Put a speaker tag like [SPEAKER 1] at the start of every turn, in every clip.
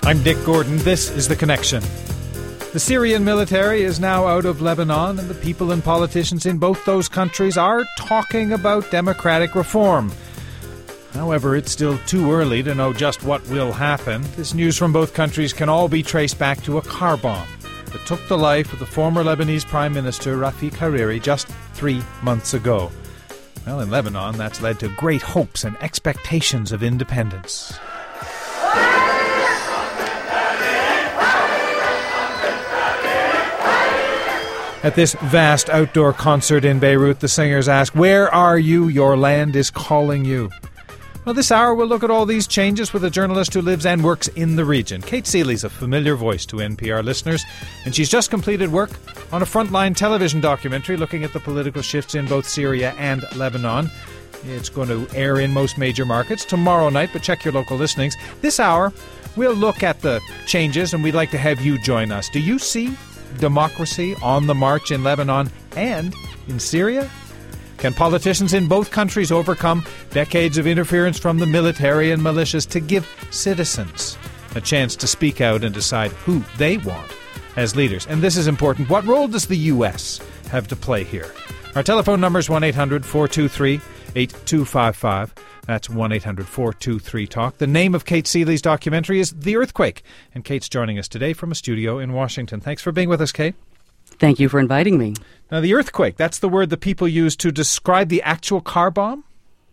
[SPEAKER 1] I'm Dick Gordon. This is The Connection. The Syrian military is now out of Lebanon, and the people and politicians in both those countries are talking about democratic reform. However, it's still too early to know just what will happen. This news from both countries can all be traced back to a car bomb that took the life of the former Lebanese Prime Minister Rafik Hariri just 3 months ago. Well, in Lebanon, that's led to great hopes and expectations of independence. At this vast outdoor concert in Beirut, the singers ask, "Where are you? Your land is calling you." Well, this hour we'll look at all these changes with a journalist who lives and works in the region. Kate Seeley's a familiar voice to NPR listeners, and she's just completed work on a frontline television documentary looking at the political shifts in both Syria and Lebanon. It's going to air in most major markets tomorrow night, but check your local listings. This hour, we'll look at the changes, and we'd like to have you join us. Do you see democracy on the march in Lebanon and in Syria? Can politicians in both countries overcome decades of interference from the military and militias to give citizens a chance to speak out and decide who they want as leaders? And this is important. What role does the U.S. have to play here? Our telephone number is 1-800-423-8255. That's 1-800-423-TALK. The name of Kate Seeley's documentary is The Earthquake, and Kate's joining us today from a studio in Washington. Thanks for being with us, Kate.
[SPEAKER 2] Thank you for inviting me.
[SPEAKER 1] Now, the earthquake, that's the word that people use to describe the actual car bomb?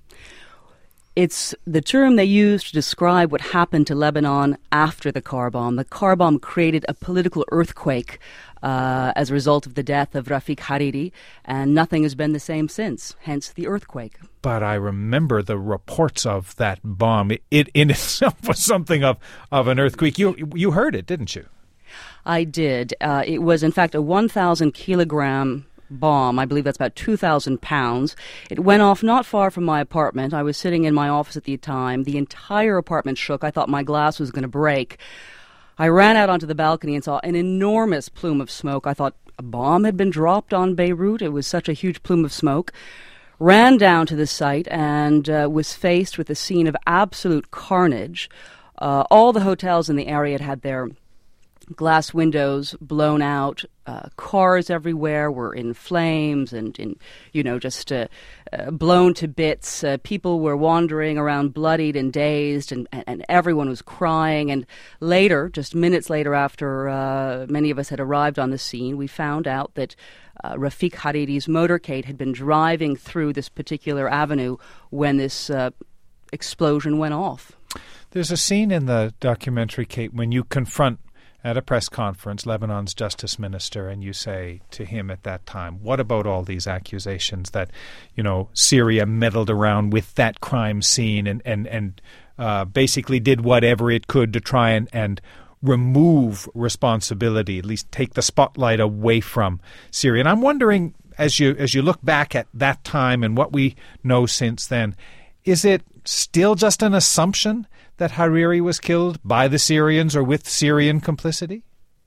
[SPEAKER 2] It's the term they use to describe what happened to Lebanon after the car bomb. The car bomb created a political earthquake as a result of the death of Rafik Hariri, and nothing has been the same since, hence the earthquake.
[SPEAKER 1] But I remember the reports of that bomb. It in itself was something of an earthquake. You heard it, didn't you?
[SPEAKER 2] I did. It was, in fact, a 1,000-kilogram bomb. I believe that's about 2,000 pounds. It went off not far from my apartment. I was sitting in my office at the time. The entire apartment shook. I thought my glass was going to break. I ran out onto the balcony and saw an enormous plume of smoke. I thought a bomb had been dropped on Beirut. It was such a huge plume of smoke. Ran down to the site and was faced with a scene of absolute carnage. All the hotels in the area had their glass windows blown out. Cars everywhere were in flames and just blown to bits. People were wandering around bloodied and dazed, and everyone was crying. And later, just minutes later after many of us had arrived on the scene, we found out that Rafik Hariri's motorcade had been driving through this particular avenue when this explosion went off.
[SPEAKER 1] There's a scene in the documentary, Kate, when you confront at a press conference Lebanon's justice minister, and you say to him at that time, what about all these accusations that, Syria meddled around with that crime scene and basically did whatever it could to try and remove responsibility, at least take the spotlight away from Syria. And I'm wondering, as you look back at that time and what we know since then, is it still just an assumption that Hariri was killed by the Syrians or with Syrian complicity?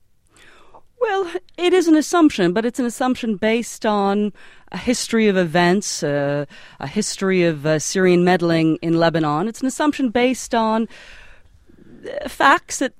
[SPEAKER 2] Well, it is an assumption, but it's an assumption based on a history of events, a history of Syrian meddling in Lebanon. It's an assumption based on facts that,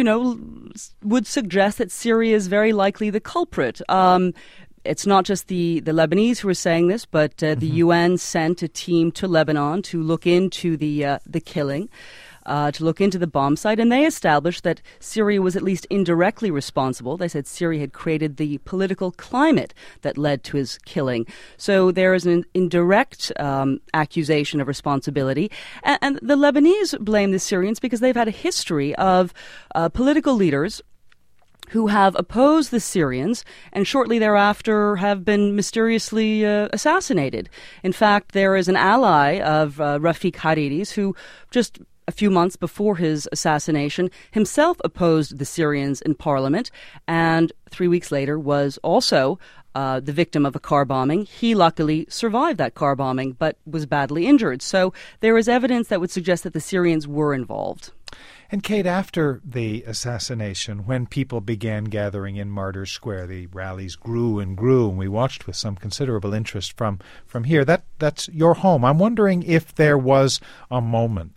[SPEAKER 2] would suggest that Syria is very likely the culprit. It's not just the Lebanese who are saying this, but the UN sent a team to Lebanon to look into the killing, to look into the bomb site, and they established that Syria was at least indirectly responsible. They said Syria had created the political climate that led to his killing. So there is an indirect accusation of responsibility. And the Lebanese blame the Syrians because they've had a history of political leaders who have opposed the Syrians and shortly thereafter have been mysteriously assassinated. In fact, there is an ally of Rafik Hariri's who just a few months before his assassination himself opposed the Syrians in parliament, and 3 weeks later was also the victim of a car bombing. He luckily survived that car bombing but was badly injured. So there is evidence that would suggest that the Syrians were involved.
[SPEAKER 1] And Kate, after the assassination, when people began gathering in Martyrs Square, the rallies grew and grew, and we watched with some considerable interest from here. That's your home. I'm wondering if there was a moment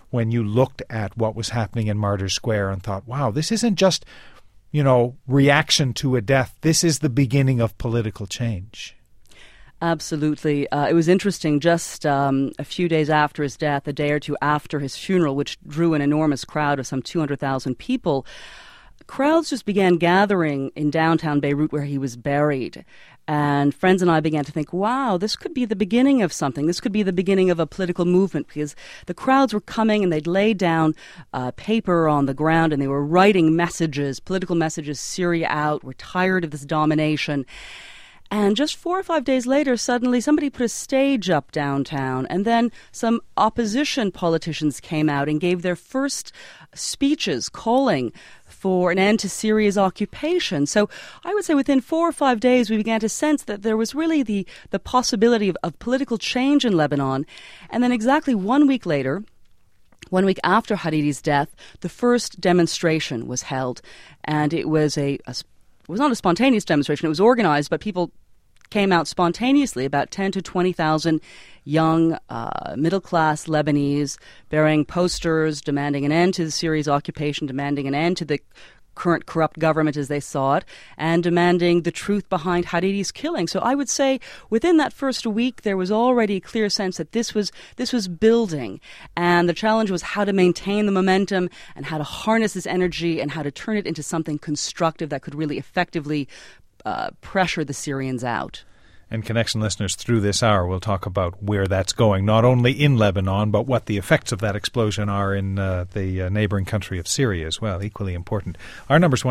[SPEAKER 1] when you looked at what was happening in Martyrs Square and thought, wow, this isn't just, reaction to a death. This is the beginning of political change.
[SPEAKER 2] Absolutely. It was interesting, just a few days after his death, a day or two after his funeral, which drew an enormous crowd of some 200,000 people, crowds just began gathering in downtown Beirut where he was buried. And friends and I began to think, wow, this could be the beginning of something. This could be the beginning of a political movement, because the crowds were coming and they'd laid down paper on the ground and they were writing messages, political messages, Syria out, we're tired of this domination. And just 4 or 5 days later, suddenly somebody put a stage up downtown, and then some opposition politicians came out and gave their first speeches calling for an end to Syria's occupation. So I would say within 4 or 5 days, we began to sense that there was really the possibility of political change in Lebanon. And then exactly 1 week later, 1 week after Haridi's death, the first demonstration was held. And it was it was not a spontaneous demonstration, it was organized, but people came out spontaneously, about 10 to 20,000 young, middle-class Lebanese, bearing posters demanding an end to Syria's occupation, demanding an end to the current corrupt government as they saw it, and demanding the truth behind Haridi's killing. So I would say within that first week, there was already a clear sense that this was building. And the challenge was how to maintain the momentum and how to harness this energy and how to turn it into something constructive that could really effectively pressure the Syrians out.
[SPEAKER 1] And Connection listeners, through this hour, we'll talk about where that's going, not only in Lebanon, but what the effects of that explosion are in the neighboring country of Syria as well, equally important. Our number's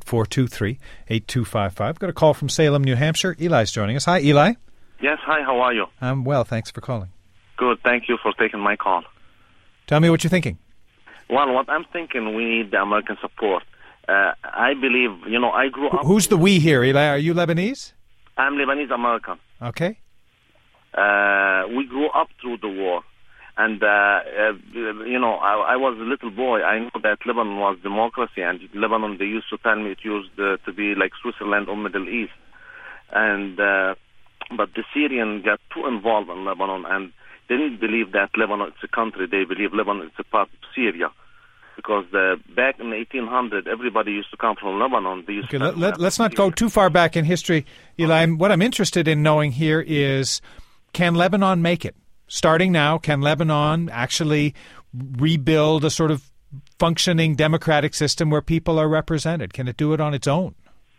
[SPEAKER 1] 1-800-423-8255. Got a call from Salem, New Hampshire. Eli's joining us. Hi, Eli.
[SPEAKER 3] Yes, hi, how are you?
[SPEAKER 1] I'm well, thanks for calling.
[SPEAKER 3] Good, thank you for taking my call.
[SPEAKER 1] Tell me what you're thinking.
[SPEAKER 3] Well, what I'm thinking, we need the American support. I believe, I grew up...
[SPEAKER 1] Who's the we here, Eli? Are you Lebanese?
[SPEAKER 3] I'm Lebanese American.
[SPEAKER 1] Okay.
[SPEAKER 3] We grew up through the war. And, I was a little boy. I know that Lebanon was democracy. And Lebanon, they used to tell me it used to be like Switzerland or Middle East. And but the Syrians got too involved in Lebanon. And they didn't believe that Lebanon is a country. They believe Lebanon is a part of Syria. Because back in 1800, everybody used to come from Lebanon. They used
[SPEAKER 1] let's not go too far back in history, Eli. What I'm interested in knowing here is, can Lebanon make it? Starting now, can Lebanon actually rebuild a sort of functioning democratic system where people are represented? Can it do it on its own?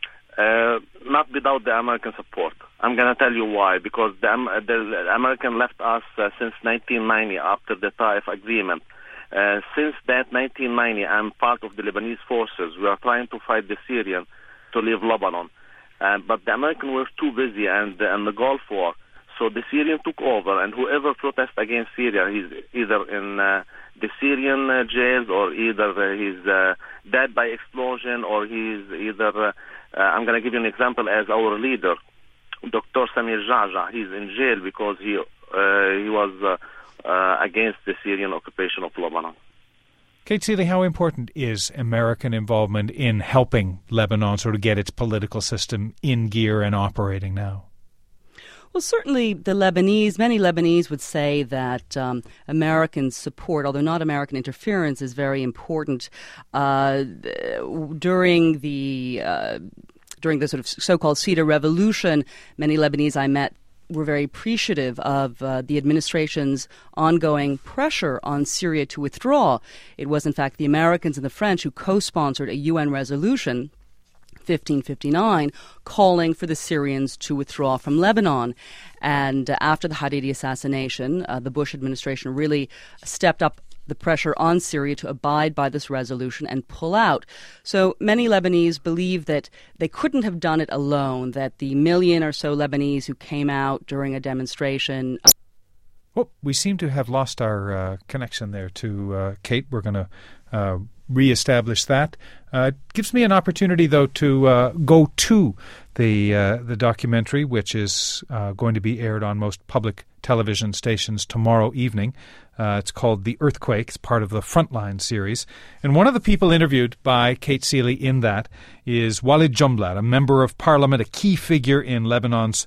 [SPEAKER 3] Not without the American support. I'm going to tell you why. Because the American left us since 1990 after the Taif Agreement. Since that 1990, I'm part of the Lebanese forces. We are trying to fight the Syrians to leave Lebanon. But the Americans were too busy and the Gulf War. So the Syrians took over, and whoever protests against Syria, he's either in the Syrian jails, or either he's dead by explosion, or he's either, I'm going to give you an example as our leader, Dr. Samir Jaja. He's in jail because he was... against the Syrian occupation of Lebanon.
[SPEAKER 1] Kate Seeley, how important is American involvement in helping Lebanon sort of get its political system in gear and operating now?
[SPEAKER 2] Well, certainly many Lebanese would say that American support, although not American interference, is very important. During the sort of so-called Cedar Revolution, many Lebanese I met were very appreciative of the administration's ongoing pressure on Syria to withdraw. It was, in fact, the Americans and the French who co-sponsored a UN resolution, 1559, calling for the Syrians to withdraw from Lebanon. And after the Hariri assassination, the Bush administration really stepped up the pressure on Syria to abide by this resolution and pull out. So many Lebanese believe that they couldn't have done it alone, that the million or so Lebanese who came out during a demonstration...
[SPEAKER 1] we seem to have lost our connection there to Kate. We're going to reestablish that. It gives me an opportunity, though, to go to the documentary, which is going to be aired on most public television stations tomorrow evening. It's called The Earthquake. It's part of the Frontline series. And one of the people interviewed by Kate Seeley in that is Walid Jumblat, a member of parliament, a key figure in Lebanon's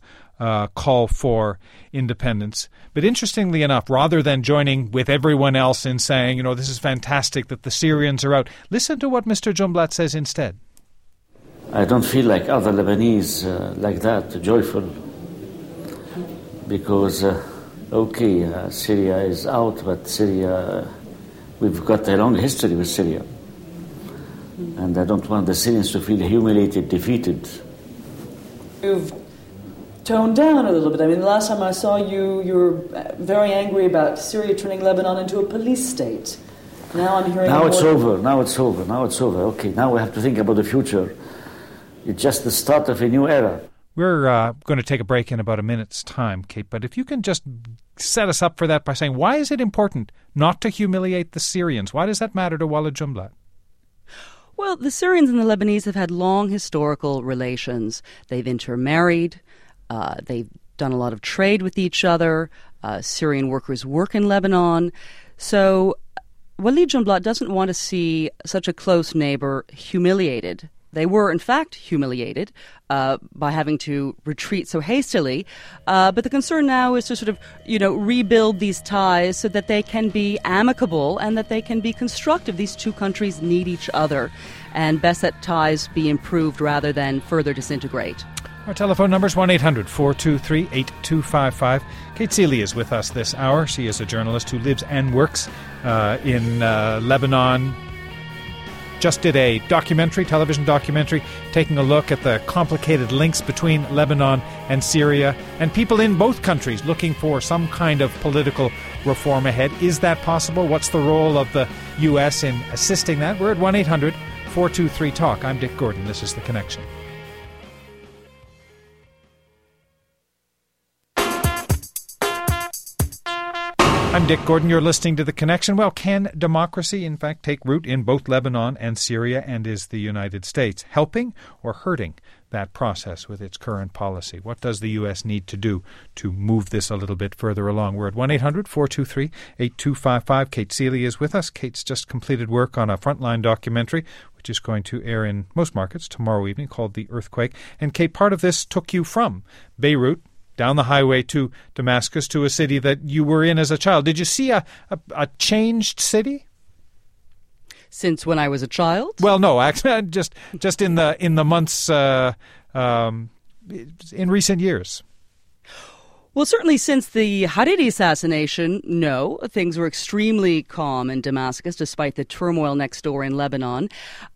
[SPEAKER 1] call for independence. But interestingly enough, rather than joining with everyone else in saying, this is fantastic that the Syrians are out, listen to what Mr. Jumblat says instead.
[SPEAKER 4] I don't feel like other Lebanese like that, joyful, because, Syria is out, but Syria, we've got a long history with Syria. And I don't want the Syrians to feel humiliated, defeated.
[SPEAKER 5] You've toned down a little bit. I mean, the last time I saw you, you were very angry about Syria turning Lebanon into a police sate. Now I'm hearing...
[SPEAKER 4] Now it's over. Okay, now we have to think about the future. It's just the start of a new era.
[SPEAKER 1] We're going to take a break in about a minute's time, Kate, but if you can just set us up for that by saying, why is it important not to humiliate the Syrians? Why does that matter to Walid Jumblat?
[SPEAKER 2] Well, the Syrians and the Lebanese have had long historical relations. They've intermarried. They've done a lot of trade with each other. Syrian workers work in Lebanon. So Walid Jumblat doesn't want to see such a close neighbor humiliated. They were, in fact, humiliated by having to retreat so hastily. But the concern now is to sort of, rebuild these ties so that they can be amicable and that they can be constructive. These two countries need each other, and best that ties be improved rather than further disintegrate.
[SPEAKER 1] Our telephone number is 1-800-423-8255. Kate Seeley is with us this hour. She is a journalist who lives and works in Lebanon. Just did a television documentary, taking a look at the complicated links between Lebanon and Syria, and people in both countries looking for some kind of political reform ahead. Is that possible? What's the role of the U.S. in assisting that? We're at 1-800-423-TALK. I'm Dick Gordon. This is The Connection. I'm Dick Gordon. You're listening to The Connection. Well, can democracy, in fact, take root in both Lebanon and Syria, and is the United States helping or hurting that process with its current policy? What does the U.S. need to do to move this a little bit further along? We're at 1-800-423-8255. Kate Seeley is with us. Kate's just completed work on a Frontline documentary, which is going to air in most markets tomorrow evening, called The Earthquake. And Kate, part of this took you from Beirut down the highway to Damascus, to a city that you were in as a child. Did you see a changed city?
[SPEAKER 2] Since when I was a child?
[SPEAKER 1] Well, no, actually, just in the months in recent years.
[SPEAKER 2] Well, certainly since the Hariri assassination, no. Things were extremely calm in Damascus, despite the turmoil next door in Lebanon.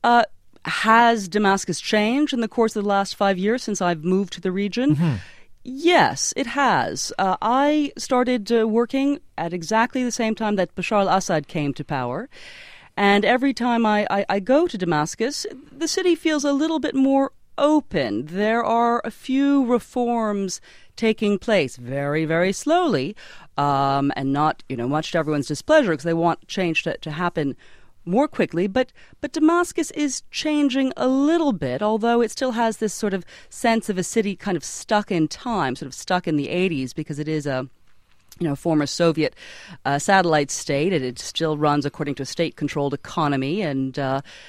[SPEAKER 2] Has Damascus changed in the course of the last 5 years since I've moved to the region? Mm-hmm. Yes, it has. I started working at exactly the same time that Bashar al-Assad came to power. And every time I go to Damascus, the city feels a little bit more open. There are a few reforms taking place very, very slowly, and not, much to everyone's displeasure, because they want change to happen more quickly, but Damascus is changing a little bit, although it still has this sort of sense of a city kind of stuck in time, sort of stuck in the 80s, because it is a former Soviet satellite state, and it still runs according to a state-controlled economy, and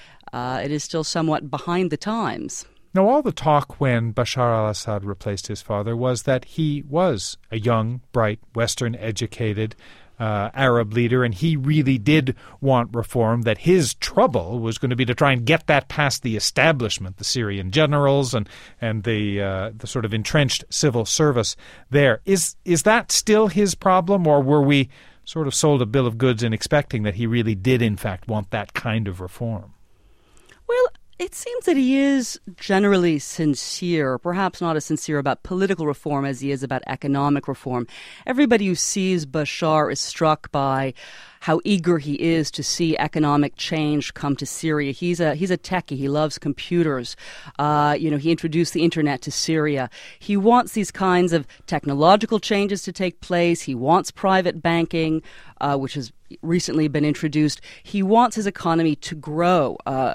[SPEAKER 2] it is still somewhat behind the times.
[SPEAKER 1] Now, all the talk when Bashar al-Assad replaced his father was that he was a young, bright, Western-educated Arab leader, and he really did want reform, that his trouble was going to be to try and get that past the establishment, the Syrian generals and the sort of entrenched civil service there. Is that still his problem, or were we sort of sold a bill of goods in expecting that he really did, in fact, want that kind of reform?
[SPEAKER 2] Well, it seems that he is generally sincere, perhaps not as sincere about political reform as he is about economic reform. Everybody who sees Bashar is struck by how eager he is to see economic change come to Syria. He's a techie. He loves computers. He introduced the internet to Syria. He wants these kinds of technological changes to take place. He wants private banking, which has recently been introduced. He wants his economy to grow.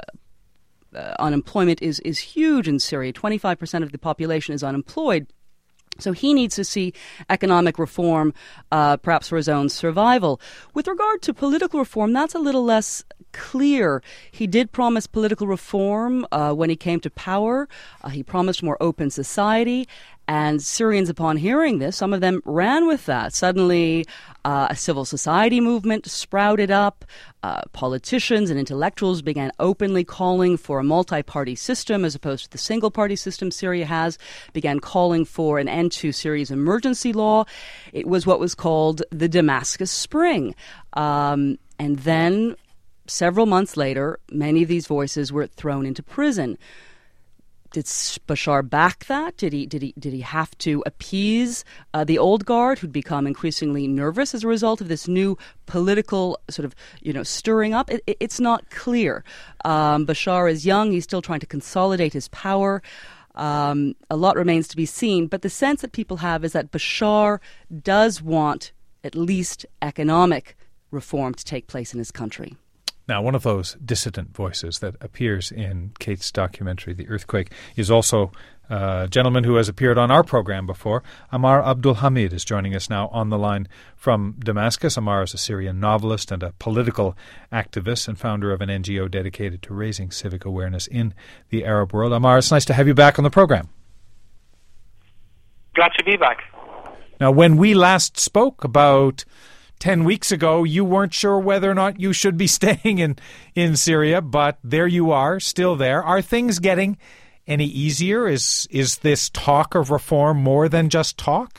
[SPEAKER 2] Unemployment is huge in Syria. 25% of the population is unemployed. So he needs to see economic reform, perhaps for his own survival. With regard to political reform, that's a little less clear. He did promise political reform when he came to power. He promised more open society. And Syrians, upon hearing this, some of them ran with that. Suddenly, a civil society movement sprouted up. Politicians and intellectuals began openly calling for a multi-party system as opposed to the single-party system Syria has, began calling for an end to Syria's emergency law. It was what was called the Damascus Spring. And then, several months later, many of these voices were thrown into prison. Did Bashar back that? Did he have to appease the old guard, who'd become increasingly nervous as a result of this new political sort of stirring up? It's not clear. Bashar is young; he's still trying to consolidate his power. A lot remains to be seen, but the sense that people have is that Bashar does want at least economic reform to take place in his country.
[SPEAKER 1] Now, one of those dissident voices that appears in Kate's documentary, The Earthquake, is also a gentleman who has appeared on our program before. Ammar Abdulhamid is joining us now on the line from Damascus. Ammar is a Syrian novelist and a political activist and founder of an NGO dedicated to raising civic awareness in the Arab world. Ammar, it's nice to have you back on the program.
[SPEAKER 6] Glad to be back.
[SPEAKER 1] Now, when we last spoke about 10 weeks ago, you weren't sure whether or not you should be staying in Syria, but there you are, still there. Are things getting any easier? Is this talk of reform more than just talk?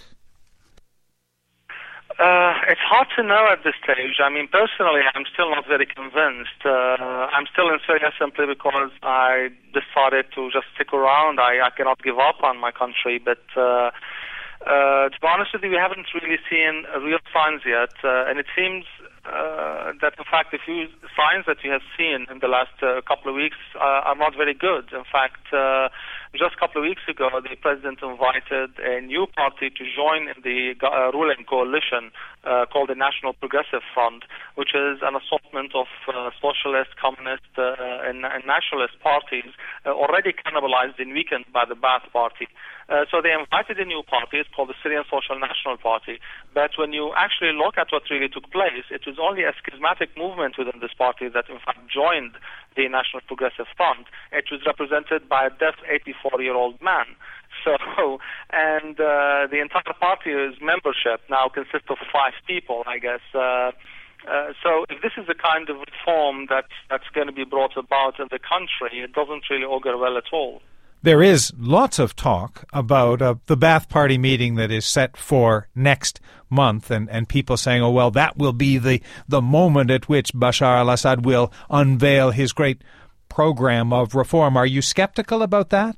[SPEAKER 6] It's hard to know at this stage. I mean, personally, I'm still not very convinced. I'm still in Syria simply because I decided to just stick around. I cannot give up on my country, but to be honest with you, we haven't really seen real signs yet, and it seems that, in fact, the few signs that you have seen in the last couple of weeks are not very good. In fact, just a couple of weeks ago, the president invited a new party to join in the ruling coalition called the National Progressive Front, which is an assortment of socialist, communist, and nationalist parties already cannibalized and weakened by the Ba'ath Party. So they invited a new party. It's called the Syrian Social National Party. But when you actually look at what really took place, it was only a schismatic movement within this party that, in fact, joined the National Progressive Front. It was represented by a deaf 84-year-old man. So, and the entire party's membership now consists of 5 people, I guess. So if this is the kind of reform that's going to be brought about in the country, it doesn't really augur well at all.
[SPEAKER 1] There is lots of talk about the Ba'ath Party meeting that is set for next month, and people saying, oh, well, that will be the moment at which Bashar al-Assad will unveil his great program of reform. Are you skeptical about that?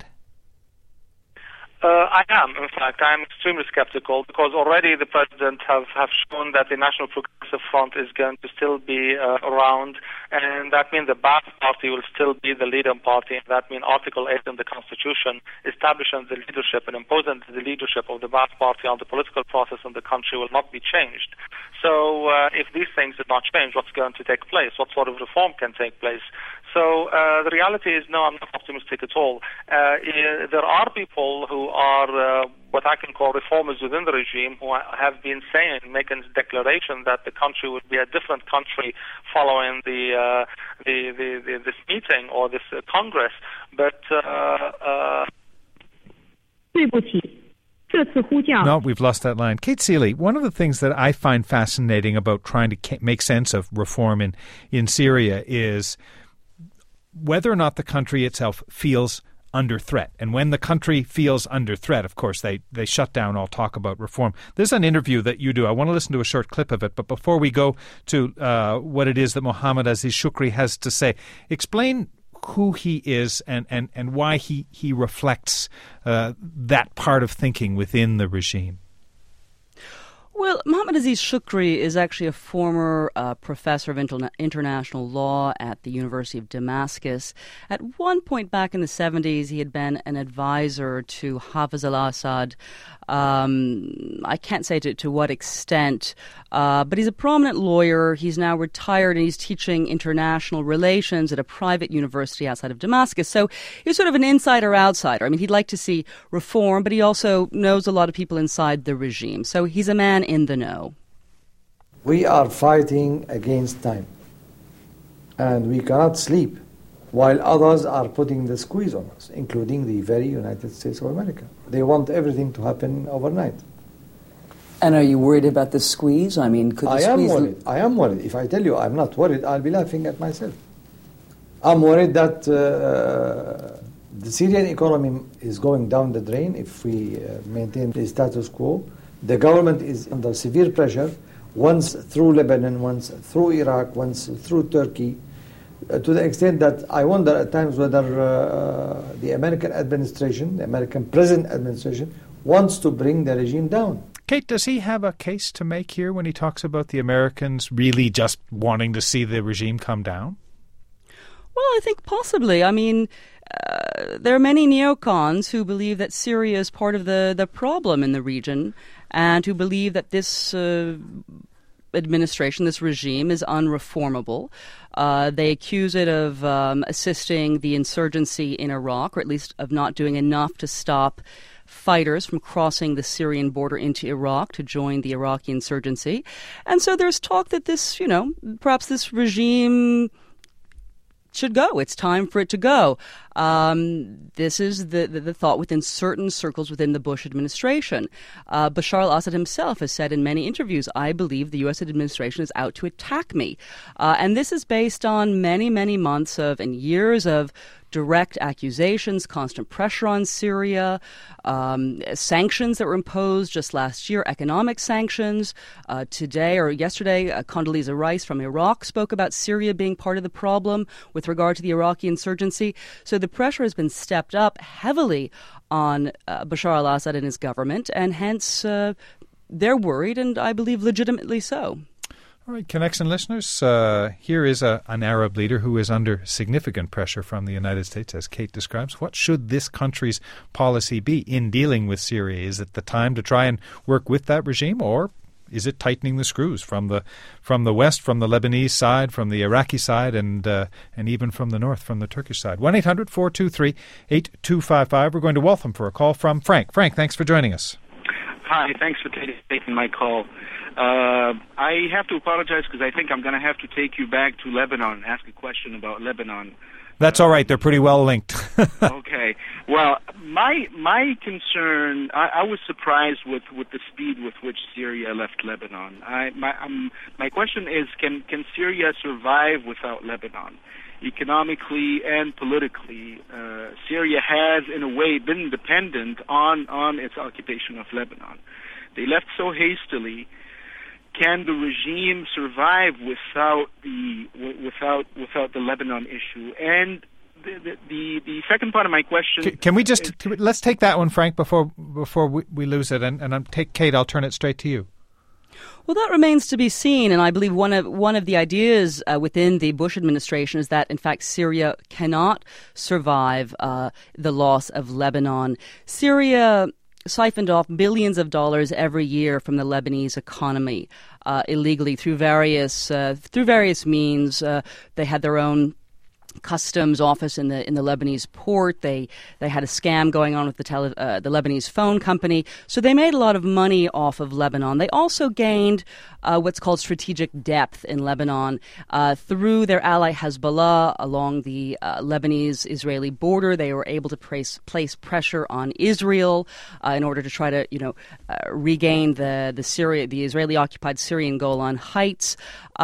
[SPEAKER 6] I am, in fact. I am extremely skeptical because already the president have shown that the National Progressive Front is going to still be around, and that means the Ba'ath Party will still be the leading party. That means Article 8 in the Constitution establishing the leadership and imposing the leadership of the Ba'ath Party on the political process in the country will not be changed. So if these things did not change, what's going to take place? What sort of reform can take place? So the reality is, no, I'm not optimistic at all. There are people who are what I can call reformers within the regime who have been saying, making a declaration that the country would be a different country following this meeting or this Congress. But
[SPEAKER 1] no, we've lost that line. Kate Seeley, one of the things that I find fascinating about trying to make sense of reform in Syria is whether or not the country itself feels under threat. And when the country feels under threat, of course, they shut down all talk about reform. There's an interview that you do. I want to listen to a short clip of it. But before we go to what it is that Mohammed Aziz Shukri has to say, explain who he is and why he reflects that part of thinking within the regime.
[SPEAKER 2] Well, Mohammed Aziz Shukri is actually a former professor of international law at the University of Damascus. At one point back in the 70s, he had been an advisor to Hafez al-Assad. I can't say to what extent, but he's a prominent lawyer. He's now retired and he's teaching international relations at a private university outside of Damascus. So he's sort of an insider-outsider. I mean, he'd like to see reform, but he also knows a lot of people inside the regime. So he's a man in the know.
[SPEAKER 7] We are fighting against time, and we cannot sleep while others are putting the squeeze on us, including the very United States of America. They want everything to happen overnight.
[SPEAKER 5] And are you worried about the squeeze? I mean, could the squeeze...
[SPEAKER 7] I am worried. If I tell you I'm not worried, I'll be laughing at myself. I'm worried that the Syrian economy is going down the drain if we maintain the status quo. The government is under severe pressure, once through Lebanon, once through Iraq, once through Turkey, to the extent that I wonder at times whether the American administration, the American present administration, wants to bring the regime down.
[SPEAKER 1] Kate, does he have a case to make here when he talks about the Americans really just wanting to see the regime come down?
[SPEAKER 2] Well, I think possibly. I mean, there are many neocons who believe that Syria is part of the problem in the region and who believe that this administration, this regime, is unreformable. They accuse it of assisting the insurgency in Iraq, or at least of not doing enough to stop fighters from crossing the Syrian border into Iraq to join the Iraqi insurgency. And so there's talk that this, perhaps this regime should go. It's time for it to go. This is the thought within certain circles within the Bush administration. Bashar al-Assad himself has said in many interviews, I believe the U.S. administration is out to attack me. And this is based on many, many months of and years of direct accusations, constant pressure on Syria, sanctions that were imposed just last year, economic sanctions. Today or yesterday, Condoleezza Rice from Iraq spoke about Syria being part of the problem with regard to the Iraqi insurgency. So the pressure has been stepped up heavily on Bashar al-Assad and his government, and hence they're worried, and I believe legitimately so.
[SPEAKER 1] All right, Connection listeners, here is an Arab leader who is under significant pressure from the United States, as Kate describes. What should this country's policy be in dealing with Syria? Is it the time to try and work with that regime, or is it tightening the screws from the west, from the Lebanese side, from the Iraqi side, and even from the north, from the Turkish side? 1-800-423-8255. We're going to Waltham for a call from Frank. Frank, thanks for joining us.
[SPEAKER 8] Hi, thanks for taking my call. I have to apologize because I think I'm going to have to take you back to Lebanon and ask a question about Lebanon.
[SPEAKER 1] That's all right. They're pretty well linked.
[SPEAKER 8] Okay. Well, my concern, I was surprised with the speed with which Syria left Lebanon. My question is, can Syria survive without Lebanon? Economically and politically, Syria has, in a way, been dependent on its occupation of Lebanon. They left so hastily. Can the regime survive without the Lebanon issue? And the second part of my question.
[SPEAKER 1] Can we just let's take that one, Frank, before we lose it, and I'll take Kate. I'll turn it straight to you.
[SPEAKER 2] Well, that remains to be seen, and I believe one of the ideas within the Bush administration is that, in fact, Syria cannot survive the loss of Lebanon. Syria siphoned off billions of dollars every year from the Lebanese economy illegally through various means. They had their own customs office in the Lebanese port. They had a scam going on with the Lebanese phone company. So they made a lot of money off of Lebanon. They also gained what's called strategic depth in Lebanon through their ally Hezbollah along the Lebanese-Israeli border. They were able to place pressure on Israel in order to try to regain the Israeli-occupied Syrian Golan Heights.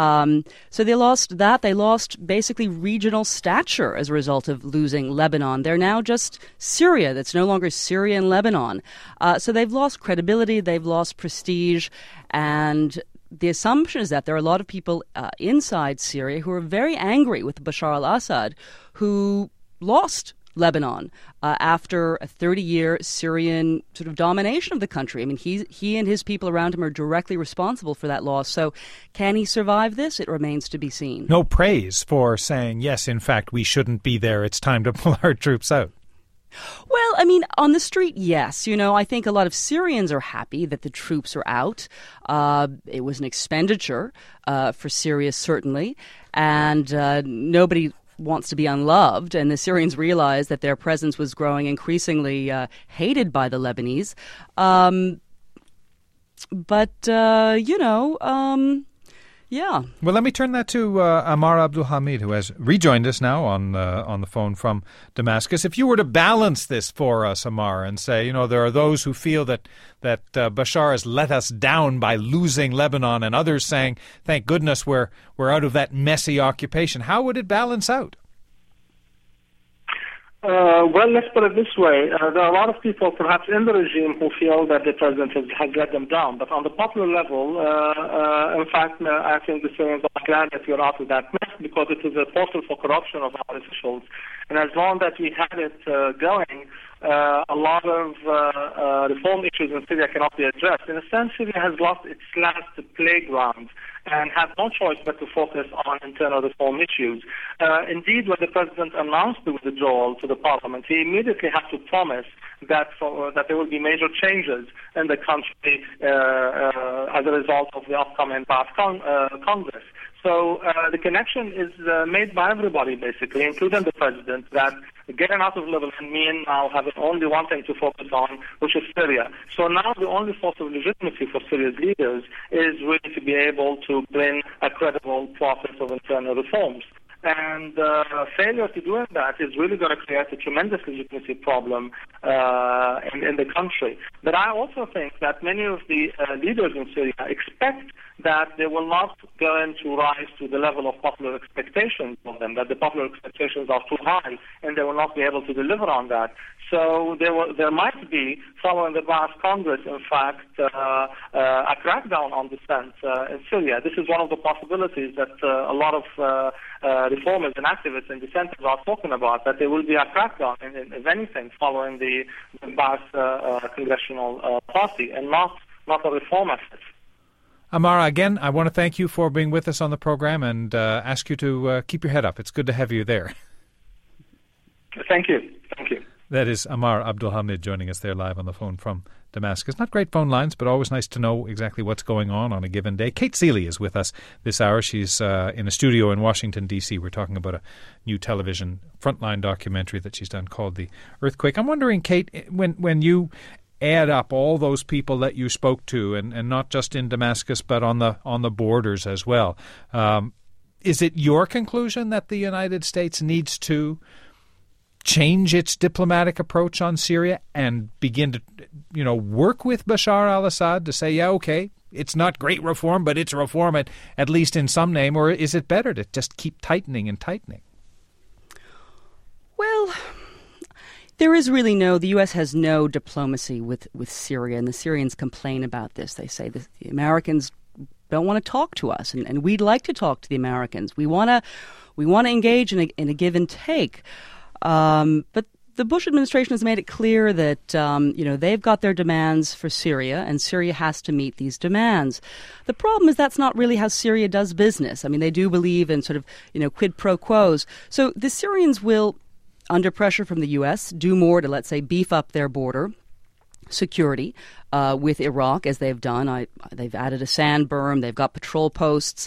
[SPEAKER 2] So they lost that. They lost basically regional stature as a result of losing Lebanon. They're now just Syria. That's no longer Syria and Lebanon. So they've lost credibility. They've lost prestige. And the assumption is that there are a lot of people inside Syria who are very angry with Bashar al-Assad, who lost Lebanon after a 30-year Syrian sort of domination of the country. I mean, he and his people around him are directly responsible for that loss. So can he survive this? It remains to be seen.
[SPEAKER 1] No praise for saying, yes, in fact, we shouldn't be there. It's time to pull our troops out.
[SPEAKER 2] Well, I mean, on the street, yes. I think a lot of Syrians are happy that the troops are out. It was an expenditure for Syria, certainly. And nobody wants to be unloved, and the Syrians realized that their presence was growing increasingly hated by the Lebanese. Yeah.
[SPEAKER 1] Well, let me turn that to Ammar Abdulhamid, who has rejoined us now on the phone from Damascus. If you were to balance this for us, Ammar, and say, there are those who feel that Bashar has let us down by losing Lebanon, and others saying, thank goodness we're out of that messy occupation, how would it balance out?
[SPEAKER 6] Well, let's put it this way. There are a lot of people, perhaps in the regime, who feel that the president has let them down. But on the popular level, in fact, I think the Syrians are glad that we're out of that mess, because it is a portal for corruption of our officials. And as long as we had it going, a lot of reform issues in Syria cannot be addressed. In a sense, Syria has lost its last playground and had no choice but to focus on internal reform issues. Indeed, when the president announced the withdrawal to the parliament, he immediately had to promise that there will be major changes in the country as a result of the upcoming Congress. So the connection is made by everybody, basically, including the president, that getting out of Lebanon means now having only one thing to focus on, which is Syria. So now the only source of legitimacy for Syria's leaders is really to be able to bring a credible process of internal reforms. And failure to doing that is really going to create a tremendous legitimacy problem in the country. But I also think that many of the leaders in Syria expect that they will not going to rise to the level of popular expectations of them, that the popular expectations are too high, and they will not be able to deliver on that. So there might be, following the Ba'ath Congress, in fact, a crackdown on dissent in Syria. This is one of the possibilities that a lot of reformers and activists and dissenters are talking about, that there will be a crackdown, if anything, following the Ba'ath congressional party, and not a reform effort.
[SPEAKER 1] Ammar, again, I want to thank you for being with us on the program and ask you to keep your head up. It's good to have you there.
[SPEAKER 6] Thank you. Thank you.
[SPEAKER 1] That is Ammar Abdulhamid joining us there live on the phone from Damascus. Not great phone lines, but always nice to know exactly what's going on a given day. Kate Seeley is with us this hour. She's in a studio in Washington, D.C. We're talking about a new television frontline documentary that she's done called The Earthquake. I'm wondering, Kate, when you add up all those people that you spoke to, and not just in Damascus but on the borders as well, is it your conclusion that the United States needs to change its diplomatic approach on Syria and begin to work with Bashar al-Assad to say, yeah, okay, it's not great reform, but it's reform at least in some name? Or is it better to just keep tightening and tightening?
[SPEAKER 2] Well, there is really the U.S. has no diplomacy with Syria, and the Syrians complain about this. They say the Americans don't want to talk to us, and we'd like to talk to the Americans. We want to engage in a give and take. But the Bush administration has made it clear that, they've got their demands for Syria, and Syria has to meet these demands. The problem is that's not really how Syria does business. I mean, they do believe in sort of, quid pro quos. So the Syrians will, under pressure from the U.S., do more to, let's say, beef up their border security with Iraq, as they've done. They've added a sand berm. They've got patrol posts.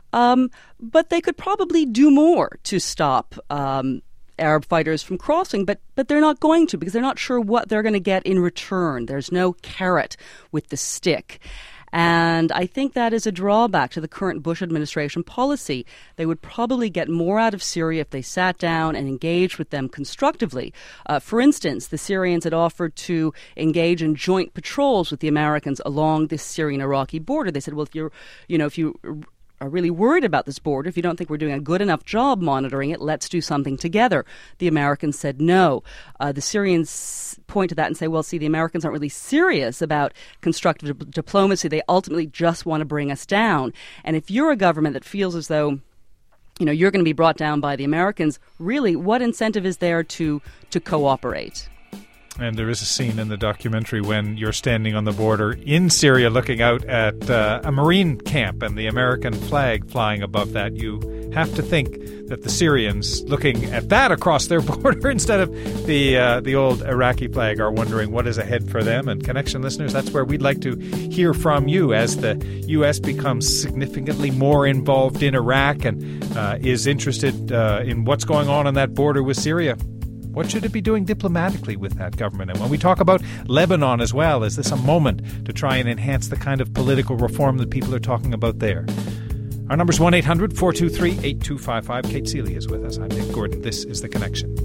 [SPEAKER 2] But they could probably do more to stop Arab fighters from crossing, but they're not going to, because they're not sure what they're going to get in return. There's no carrot with the stick. And I think that is a drawback to the current Bush administration policy. They would probably get more out of Syria if they sat down and engaged with them constructively. For instance, the Syrians had offered to engage in joint patrols with the Americans along this Syrian-Iraqi border. They said, well, if you are really worried about this border, if you don't think we're doing a good enough job monitoring it, let's do something together. The Americans said no. The Syrians point to that and say, well, see, the Americans aren't really serious about constructive diplomacy. They ultimately just want to bring us down. And if you're a government that feels as though you're going to be brought down by the Americans, really, what incentive is there to cooperate?
[SPEAKER 1] And there is a scene in the documentary when you're standing on the border in Syria looking out at a Marine camp and the American flag flying above that. You have to think that the Syrians, looking at that across their border instead of the old Iraqi flag, are wondering what is ahead for them. And Connection listeners, that's where we'd like to hear from you as the U.S. becomes significantly more involved in Iraq and is interested in what's going on that border with Syria. What should it be doing diplomatically with that government? And when we talk about Lebanon as well, is this a moment to try and enhance the kind of political reform that people are talking about there? Our number's 1-800-423-8255. Kate Seeley is with us. I'm Nick Gordon. This is The Connection.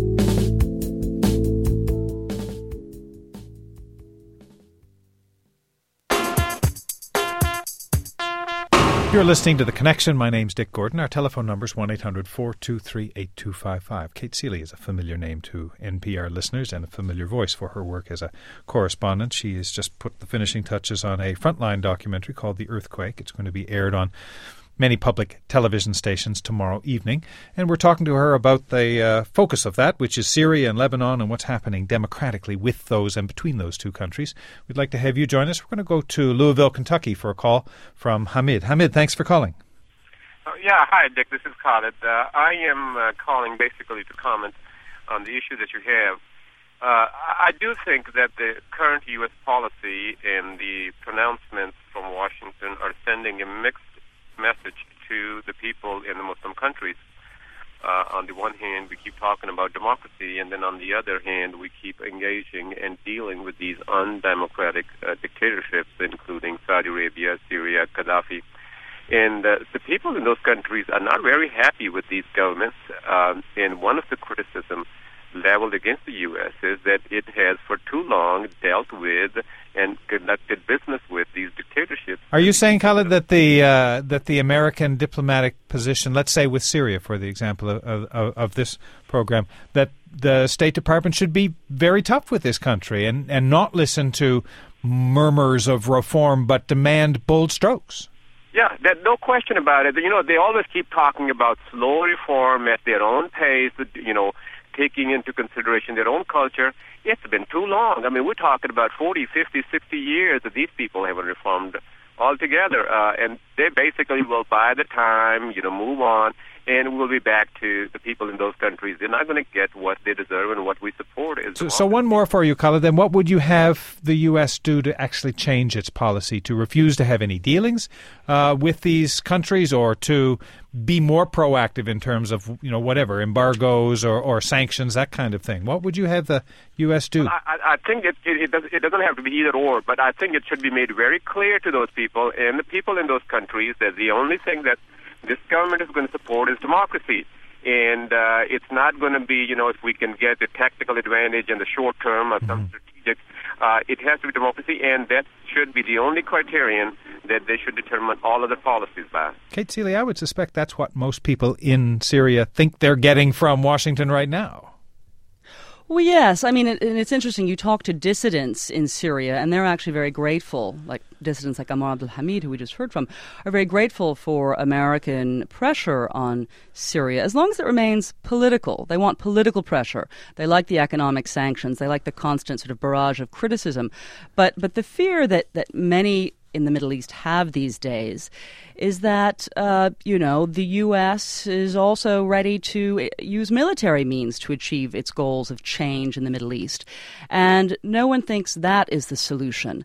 [SPEAKER 1] You're listening to The Connection. My name's Dick Gordon. Our telephone number is 1-800-423-8255. Kate Seeley is a familiar name to NPR listeners and a familiar voice for her work as a correspondent. She has just put the finishing touches on a Frontline documentary called The Earthquake. It's going to be aired on many public television stations tomorrow evening. And we're talking to her about the focus of that, which is Syria and Lebanon and what's happening democratically with those and between those two countries. We'd like to have you join us. We're going to go to Louisville, Kentucky for a call from Hamid. Hamid, thanks for calling.
[SPEAKER 9] Hi, Dick. This is Khalid. I am calling basically to comment on the issue that you have. I do think that the current U.S. policy and the pronouncements from Washington are sending a mixed message to the people in the Muslim countries. On the one hand, we keep talking about democracy, and then on the other hand, we keep engaging and dealing with these undemocratic dictatorships, including Saudi Arabia, Syria, Gaddafi. And the people in those countries are not very happy with these governments. And one of the criticisms leveled against the U.S. is that it has for too long dealt with and conducted business with these dictatorships.
[SPEAKER 1] Are you saying, Khalid, that the American diplomatic position, let's say with Syria, for the example of this program, that the State Department should be very tough with this country and not listen to murmurs of reform, but demand bold strokes?
[SPEAKER 9] Yeah, no question about it. You know, they always keep talking about slow reform at their own pace, you know, taking into consideration their own culture. It's been too long. I mean, we're talking about 40, 50, 60 years that these people haven't reformed altogether. And they basically will buy the time, you know, move on, and we'll be back to the people in those countries. They're not going to get what they deserve and what we support.
[SPEAKER 1] So one more for you, Khalid. Then what would you have the U.S. do to actually change its policy, to refuse to have any dealings with these countries, or to be more proactive in terms of, you know, whatever, embargoes or sanctions, that kind of thing? What would you have the U.S. do?
[SPEAKER 9] I think it doesn't have to be either or, but I think it should be made very clear to those people and the people in those countries that the only thing that this government is going to support is democracy. And it's not going to be, you know, if we can get a tactical advantage in the short term or some strategic, it has to be democracy, and that should be the only criterion that they should determine all other policies by.
[SPEAKER 1] Kate Seeley, I would suspect that's what most people in Syria think they're getting from Washington right now.
[SPEAKER 2] Well, yes. I mean, and it's interesting. You talk to dissidents in Syria, and they're actually very grateful. Like dissidents like Ammar Abdul Hamid, who we just heard from, are very grateful for American pressure on Syria, as long as it remains political. They want political pressure. They like the economic sanctions. They like the constant sort of barrage of criticism. But the fear that many in the Middle East have these days is that, the U.S. is also ready to use military means to achieve its goals of change in the Middle East. And no one thinks that is the solution.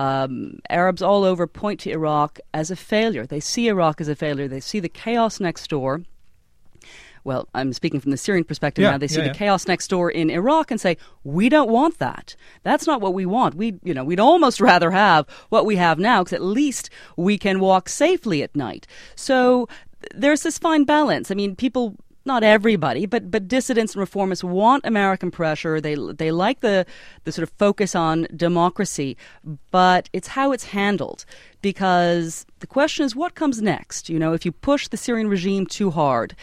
[SPEAKER 2] Arabs all over point to Iraq as a failure. They see Iraq as a failure. They see the chaos next door. Well, I'm speaking from the Syrian perspective now. They see the chaos next door in Iraq and say, we don't want that. That's not what we want. We'd almost rather have what we have now, because at least we can walk safely at night. So there's this fine balance. I mean, people, not everybody, but dissidents and reformists want American pressure. They like the sort of focus on democracy, but it's how it's handled. Because the question is, what comes next? You know, if you push the Syrian regime too hard,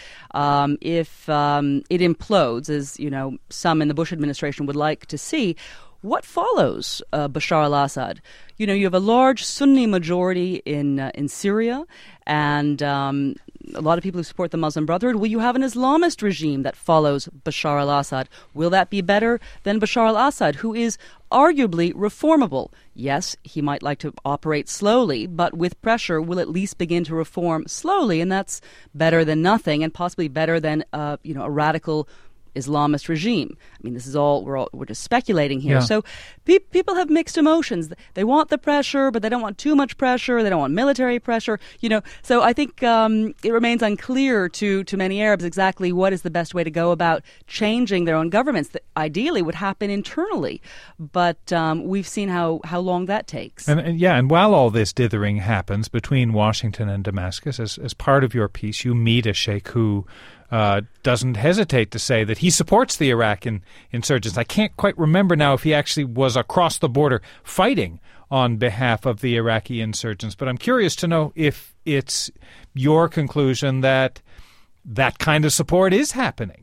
[SPEAKER 2] if it implodes, as, you know, some in the Bush administration would like to see, what follows Bashar al-Assad? You know, you have a large Sunni majority in Syria, and a lot of people who support the Muslim Brotherhood. Will you have an Islamist regime that follows Bashar al-Assad? Will that be better than Bashar al-Assad, who is arguably reformable? Yes, he might like to operate slowly, but with pressure will at least begin to reform slowly, and that's better than nothing, and possibly better than a radical Islamist regime. I mean, this is all we're just speculating here.
[SPEAKER 1] Yeah.
[SPEAKER 2] So people have mixed emotions. They want the pressure, but they don't want too much pressure. They don't want military pressure. So I think it remains unclear to many Arabs exactly what is the best way to go about changing their own governments. That ideally would happen internally, but we've seen how long that takes.
[SPEAKER 1] And while all this dithering happens between Washington and Damascus, as part of your piece, you meet a sheikh who doesn't hesitate to say that he supports the Iraqi insurgents. I can't quite remember now if he actually was across the border fighting on behalf of the Iraqi insurgents, but I'm curious to know if it's your conclusion that that kind of support is happening.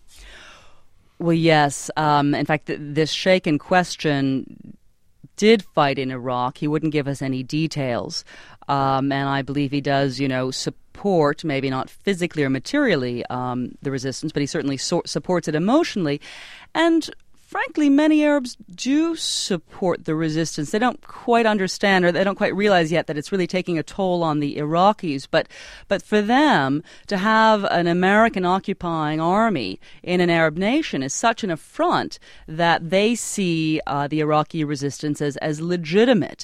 [SPEAKER 2] Well, yes. In fact, this sheikh in question did fight in Iraq. He wouldn't give us any details. And I believe he does, support, maybe not physically or materially, the resistance, but he certainly supports it emotionally. And frankly, many Arabs do support the resistance. They don't quite understand, or they don't quite realize yet that it's really taking a toll on the Iraqis. But for them to have an American occupying army in an Arab nation is such an affront that they see the Iraqi resistance as legitimate.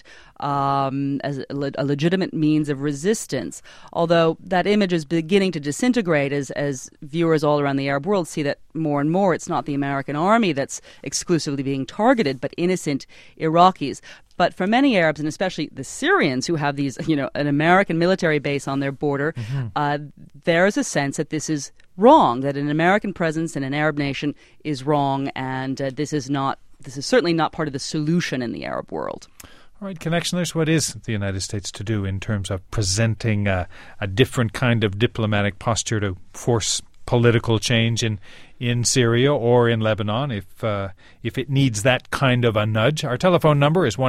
[SPEAKER 2] As a legitimate means of resistance, although that image is beginning to disintegrate as viewers all around the Arab world see that more and more it's not the American army that's exclusively being targeted, but innocent Iraqis. But for many Arabs, and especially the Syrians who have these, an American military base on their border, there is a sense that this is wrong, that an American presence in an Arab nation is wrong, and this is certainly not part of the solution in the Arab world.
[SPEAKER 1] All right, Connectioners, what is the United States to do in terms of presenting a different kind of diplomatic posture to force political change in Syria or in Lebanon if it needs that kind of a nudge? Our telephone number is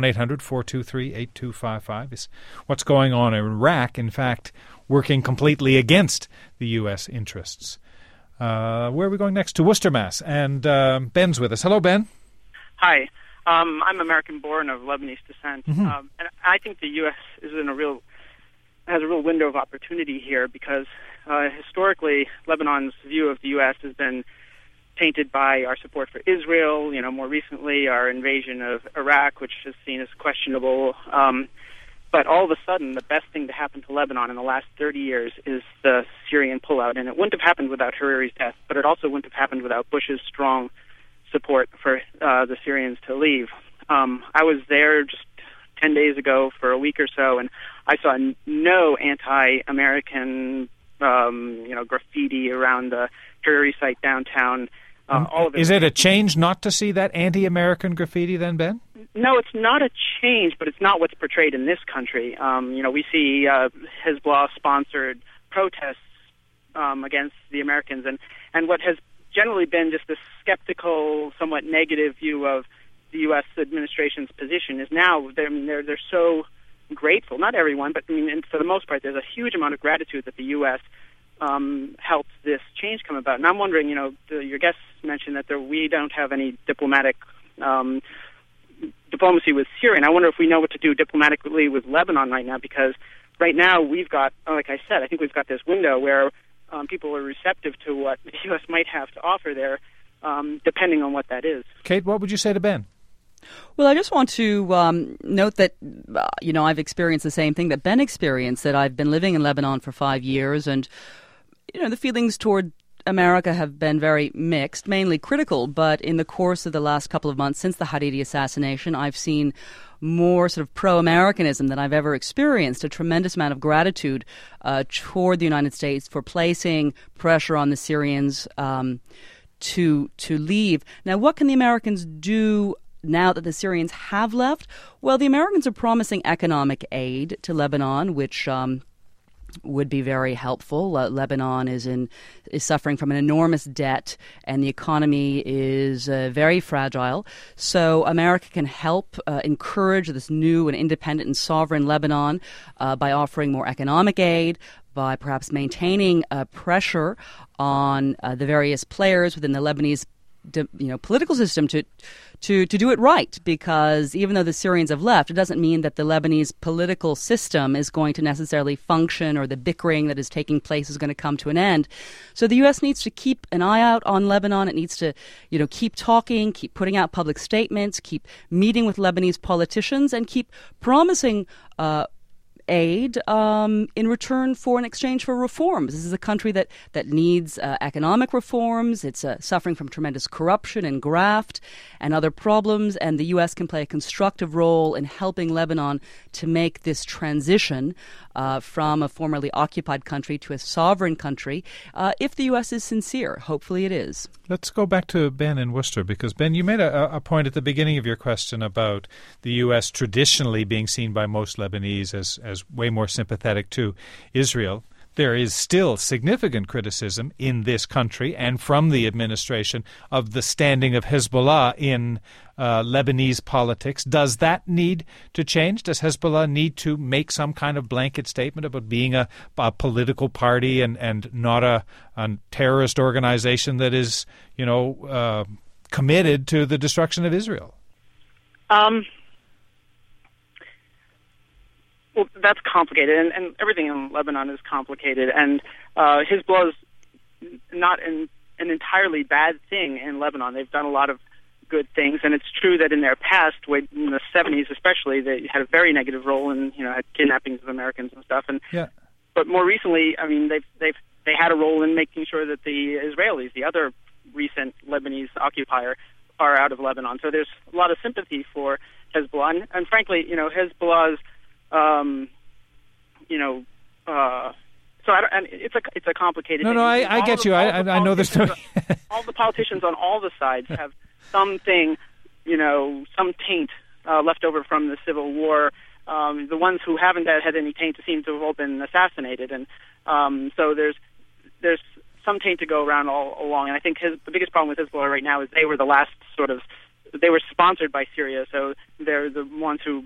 [SPEAKER 1] 1-800-423-8255. Is what's going on in Iraq, in fact, working completely against the U.S. interests? Where are we going next? To Worcester, Mass. And Ben's with us. Hello, Ben.
[SPEAKER 10] Hi. I'm American-born of Lebanese descent, and I think the U.S. has a real window of opportunity here because historically Lebanon's view of the U.S. has been tainted by our support for Israel. More recently our invasion of Iraq, which is seen as questionable. But all of a sudden, the best thing to happen to Lebanon in the last 30 years is the Syrian pullout, and it wouldn't have happened without Hariri's death, but it also wouldn't have happened without Bush's strong support for the Syrians to leave. I was there just 10 days ago for a week or so, and I saw no anti-American, graffiti around the Hariri site downtown. All of it.
[SPEAKER 1] Is it a change not to see that anti-American graffiti then, Ben?
[SPEAKER 10] No, it's not a change, but it's not what's portrayed in this country. We see Hezbollah-sponsored protests against the Americans, and what has generally been just a skeptical, somewhat negative view of the U.S. administration's position is now they're so grateful. Not everyone, but for the most part, there's a huge amount of gratitude that the U.S. Helped this change come about. And I'm wondering, your guests mentioned that we don't have any diplomacy with Syria, and I wonder if we know what to do diplomatically with Lebanon right now, because right now we've got, like I said, I think we've got this window where people are receptive to what the U.S. might have to offer there, depending on what that is.
[SPEAKER 1] Kate, what would you say to Ben?
[SPEAKER 2] Well, I just want to note that, I've experienced the same thing that Ben experienced, that I've been living in Lebanon for 5 years, and, the feelings toward America have been very mixed, mainly critical, but in the course of the last couple of months since the Hariri assassination, I've seen more sort of pro-Americanism than I've ever experienced, a tremendous amount of gratitude toward the United States for placing pressure on the Syrians to leave. Now, what can the Americans do now that the Syrians have left? Well, the Americans are promising economic aid to Lebanon, which would be very helpful. Lebanon is suffering from an enormous debt, and the economy is very fragile. So America can help encourage this new and independent and sovereign Lebanon by offering more economic aid, by perhaps maintaining pressure on the various players within the Lebanese political system to do it right, because even though the Syrians have left, it doesn't mean that the Lebanese political system is going to necessarily function, or the bickering that is taking place is going to come to an end. So the U.S. needs to keep an eye out on Lebanon. It needs to, keep talking, keep putting out public statements, keep meeting with Lebanese politicians, and keep promising aid in return for an exchange for reforms. This is a country that needs economic reforms. It's suffering from tremendous corruption and graft and other problems, and the U.S. can play a constructive role in helping Lebanon to make this transition from a formerly occupied country to a sovereign country, if the U.S. is sincere. Hopefully it is.
[SPEAKER 1] Let's go back to Ben in Worcester, because, Ben, you made a point at the beginning of your question about the U.S. traditionally being seen by most Lebanese as way more sympathetic to Israel. There is still significant criticism in this country and from the administration of the standing of Hezbollah in Lebanese politics. Does that need to change? Does Hezbollah need to make some kind of blanket statement about being a political party and not a terrorist organization that is, committed to the destruction of Israel?
[SPEAKER 10] Well, that's complicated, and everything in Lebanon is complicated, and Hezbollah is not an entirely bad thing in Lebanon. They've done a lot of good things, and it's true that in their past, in the 70s especially, they had a very negative role in, had kidnappings of Americans and stuff. And but more recently, I mean, they had a role in making sure that the Israelis, the other recent Lebanese occupier, are out of Lebanon. So there's a lot of sympathy for Hezbollah, and frankly, Hezbollah's so it's a complicated thing.
[SPEAKER 1] I get you. I know there's no...
[SPEAKER 10] all the politicians on all the sides have something, some taint left over from the Civil War. The ones who haven't had any taint seem to have all been assassinated, and so there's some taint to go around all along. And I think the biggest problem with Hezbollah right now is they were the last they were sponsored by Syria, so they're the ones who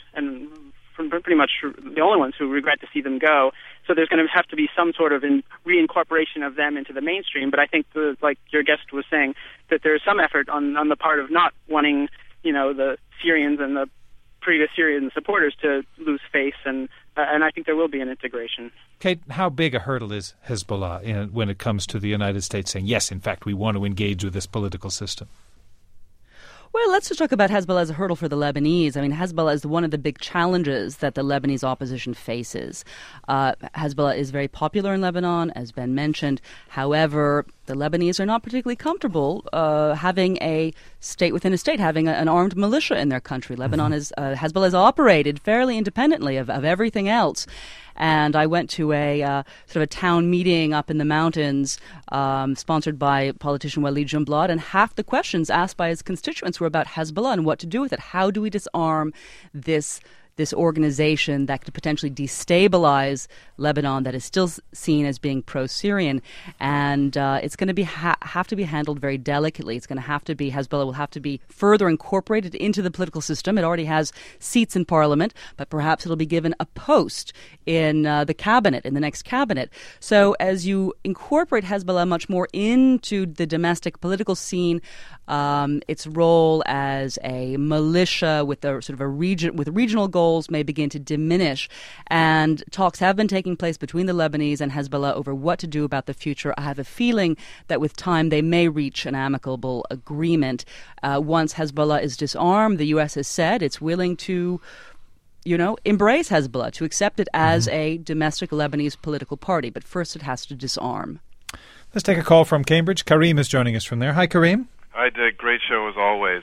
[SPEAKER 10] pretty much the only ones who regret to see them go. So there's going to have to be some sort of reincorporation of them into the mainstream. But I think, like your guest was saying, that there's some effort on the part of not wanting, the Syrians and the previous Syrian supporters to lose face, and I think there will be an integration.
[SPEAKER 1] Kate, how big a hurdle is Hezbollah when it comes to the United States saying, yes, in fact, we want to engage with this political system?
[SPEAKER 2] Well, let's just talk about Hezbollah as a hurdle for the Lebanese. I mean, Hezbollah is one of the big challenges that the Lebanese opposition faces. Hezbollah is very popular in Lebanon, as Ben mentioned. However, the Lebanese are not particularly comfortable having a state within a state, having an armed militia in their country. Lebanon Hezbollah is operated fairly independently of everything else. And I went to a sort of a town meeting up in the mountains sponsored by politician Walid Jumblatt, and half the questions asked by his constituents were about Hezbollah and what to do with it. How do we disarm this organization that could potentially destabilize Lebanon, that is still seen as being pro-Syrian? And it's going to have to be handled very delicately. It's going to have to be, Hezbollah will have to be further incorporated into the political system. It already has seats in parliament, but perhaps it'll be given a post in the cabinet, in the next cabinet. So as you incorporate Hezbollah much more into the domestic political scene, its role as a militia with a sort of with regional goals may begin to diminish. And talks have been taking place between the Lebanese and Hezbollah over what to do about the future. I have a feeling that with time they may reach an amicable agreement. Once Hezbollah is disarmed, the U.S. has said it's willing to embrace Hezbollah, to accept it as a domestic Lebanese political party. But first it has to disarm.
[SPEAKER 1] Let's take a call from Cambridge. Kareem is joining us from there. Hi, Kareem.
[SPEAKER 11] Hi, Dick. Great show as always.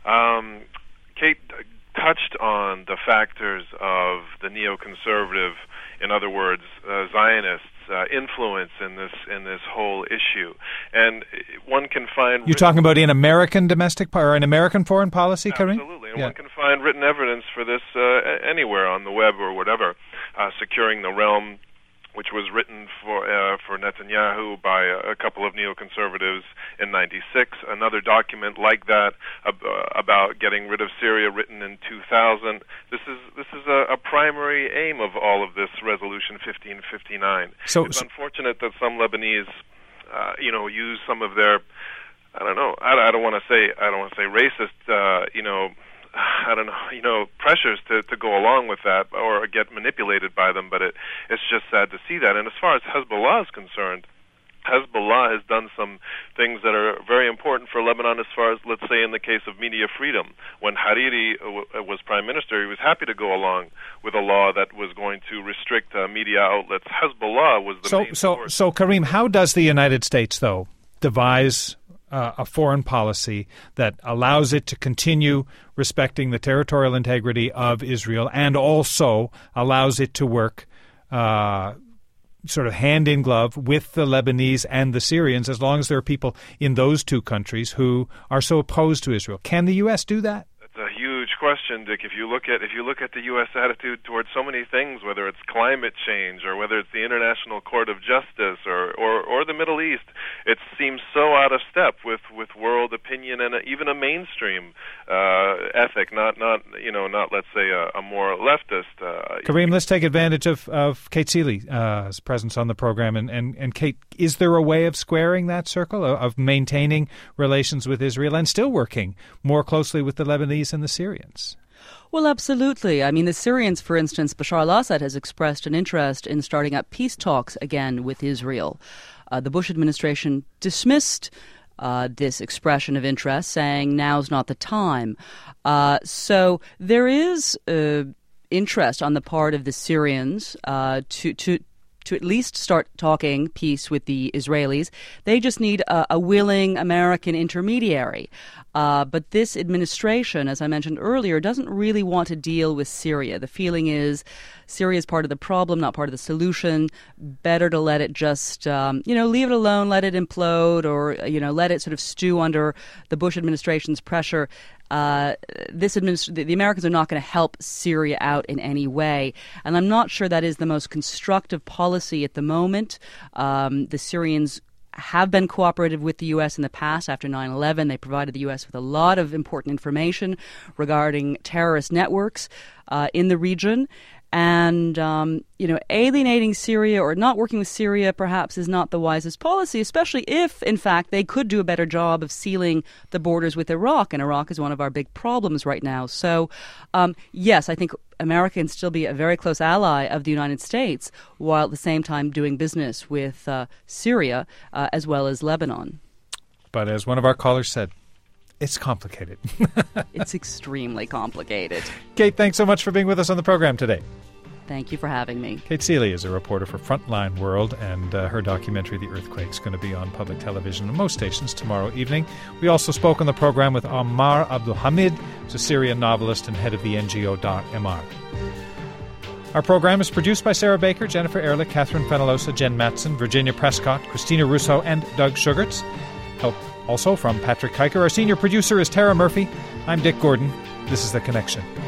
[SPEAKER 11] Kate touched on the factors of the neoconservative, in other words, Zionists' influence in this whole issue, and one can find.
[SPEAKER 1] You're talking about in American domestic or in American foreign policy, Kareem?
[SPEAKER 11] Absolutely, and one can find written evidence for this anywhere on the web or whatever. Securing the Realm, which was written for Netanyahu by a couple of neoconservatives in '96. Another document like that about getting rid of Syria, written in 2000. This is a primary aim of all of this Resolution 1559. It's unfortunate that some Lebanese, use some of their I don't know. I don't want to say racist. Pressures to go along with that or get manipulated by them. But it's just sad to see that. And as far as Hezbollah is concerned, Hezbollah has done some things that are very important for Lebanon as far as, let's say, in the case of media freedom. When Hariri was prime minister, he was happy to go along with a law that was going to restrict media outlets. Hezbollah was the main source.
[SPEAKER 1] So, Karim, how does the United States, though, devise a foreign policy that allows it to continue respecting the territorial integrity of Israel and also allows it to work sort of hand in glove with the Lebanese and the Syrians, as long as there are people in those two countries who are so opposed to Israel? Can the U.S. do that?
[SPEAKER 11] That's a huge question, Dick. If you look at the U.S. attitude towards so many things, whether it's climate change or whether it's the International Court of Justice or the Middle East, it seems so out of step with world opinion and even a mainstream ethic, not let's say a more leftist.
[SPEAKER 1] Karim, let's take advantage of Kate Seeley's presence on the program. And Kate, is there a way of squaring that circle, of maintaining relations with Israel and still working more closely with the Lebanese and the Syrians?
[SPEAKER 2] Well, absolutely. I mean, the Syrians, for instance, Bashar al-Assad has expressed an interest in starting up peace talks again with Israel. The Bush administration dismissed this expression of interest, saying now's not the time. So there is interest on the part of the Syrians to at least start talking peace with the Israelis. They just need a willing American intermediary. But this administration, as I mentioned earlier, doesn't really want to deal with Syria. The feeling is Syria is part of the problem, not part of the solution. Better to let it just, leave it alone, let it implode, or, let it sort of stew under the Bush administration's pressure. The Americans are not going to help Syria out in any way. And I'm not sure that is the most constructive policy at the moment. The Syrians have been cooperative with the U.S. in the past. After 9/11, they provided the U.S. with a lot of important information regarding terrorist networks in the region. And, alienating Syria or not working with Syria perhaps is not the wisest policy, especially if, in fact, they could do a better job of sealing the borders with Iraq. And Iraq is one of our big problems right now. So, yes, I think America can still be a very close ally of the United States while at the same time doing business with Syria as well as Lebanon.
[SPEAKER 1] But as one of our callers said, it's complicated.
[SPEAKER 2] It's extremely complicated.
[SPEAKER 1] Kate, thanks so much for being with us on the program today.
[SPEAKER 2] Thank you for having me.
[SPEAKER 1] Kate Seeley is a reporter for Frontline World, and her documentary, The Earthquake, is going to be on public television on most stations tomorrow evening. We also spoke on the program with Ammar Abdulhamid, who's a Syrian novelist and head of the NGO Dar-Emar. Our program is produced by Sarah Baker, Jennifer Ehrlich, Catherine Fenalosa, Jen Matson, Virginia Prescott, Christina Russo, and Doug Sugarts. Help also from Patrick Kiker. Our senior producer is Tara Murphy. I'm Dick Gordon. This is The Connection.